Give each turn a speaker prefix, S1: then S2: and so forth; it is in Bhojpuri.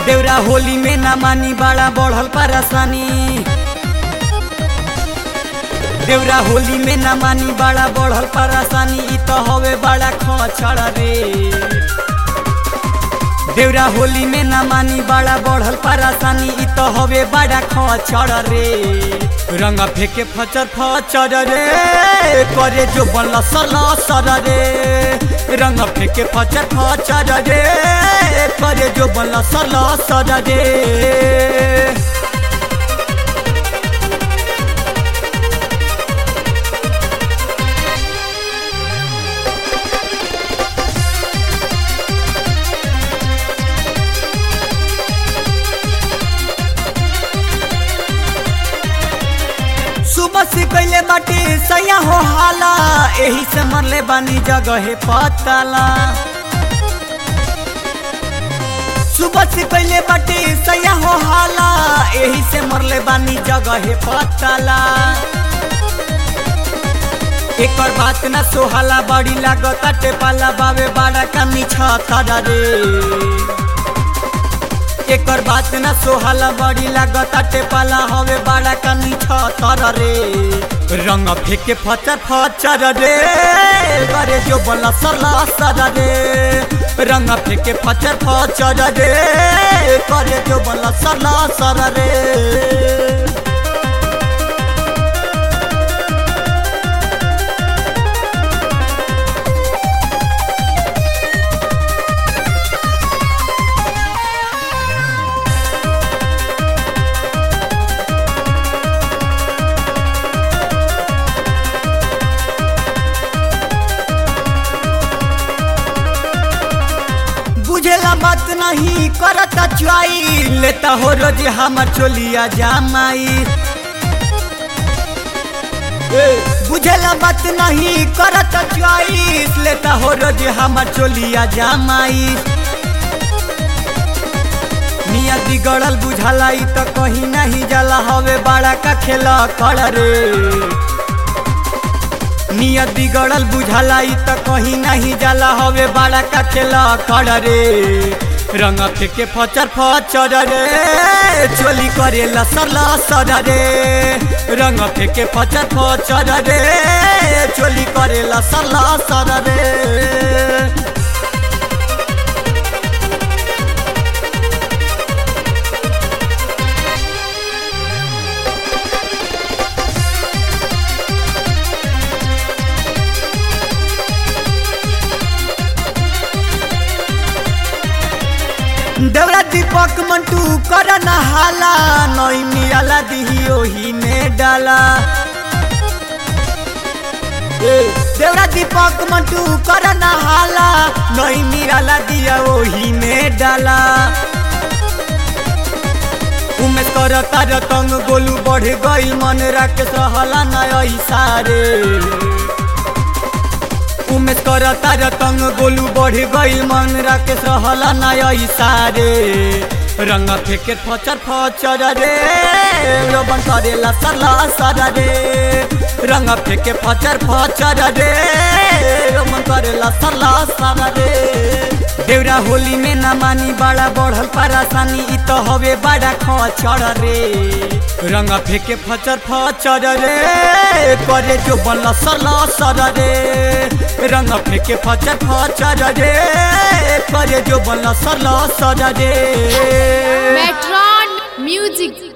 S1: देवरा होली में ना मानी बड़ा बढ़ल परेशानी। देवरा होली में ना मानी बड़ा बढ़ल परेशानी। इ तो हवे बड़ा खचड़ रे। देवरा होली में ना मानी बड़ा बढ़ल परेशानी। इ तो हवे बड़ा खचड़ रे। रंग फेंके फचर फचर रे करे जो बनल सलसर रे। रंग फेंके फचर फचर रे करे जो बनल सलसर रे। सुबह से कैले बाटे सैया हो हाला। एही से मरले बानी जगह पताला। सुबह से कैले बाटे सैया हो हाला। एही से मरले बानी जगह पताला। एक बात न सोहाला बड़ी लागता टेपाला बावे बड़ा कमी छतर रे। एक बात न सोहाला बड़ी लागता टेपाला हवे बड़ा कनी छतर रे। रंग फेंके फचर फचर रे करे जो बनल सलसर रे। रंग फेंके फचर फचर रे करे जो बनल सलसर रे। बुझेला बात नहीं करता चुआई। लेता हो रोज हमर चोलिया जामाई। बुझेला बात नहीं करता चुआई। लेता हो रोज हमर चोलिया जामाई। मियाँ बिगड़ल बुझाला इ तो कहीं नहीं जाला हवे बड़ा का खेला कर रे। नियत बिगड़ल बुझाला इ तो कहीं नहीं जाला हवे बड़ा का खेला कर रे। रंग फेंके फचर फचर रे चोली करे लसर रे। रंग फेंके फचर फचर रे चोली करे लसर रे। देवरा दीपक मंटू कर नहाला। नई मियाला दिही ओही में डाला। देवरा दीपक मंटू कर नहाला। नई मियाला दिया ओही में डाला। उमेश कर तार तंग गोलू बढ़ गई मन रख सहला नई सारे। उमेश कर तार तंग गोलू बढ़ गई मन रख सहला नई सारे। रंग फेंके फचर फचर रे रोबन करेला सलसर रे। रंग फेंके फचर फचर रे रोबन करेला सलसर रे। देवरा होली में ना मानी बड़ा बढ़ल परेशानी। इ तो हवे बड़ा खचड़ रे। रंग फेंके फचर फचर रे करे जो बनल सलसर रे। रंग फेंके फचर फचर रे करे जो बनल सलसर रे।
S2: मेट्रॉन म्यूजिक।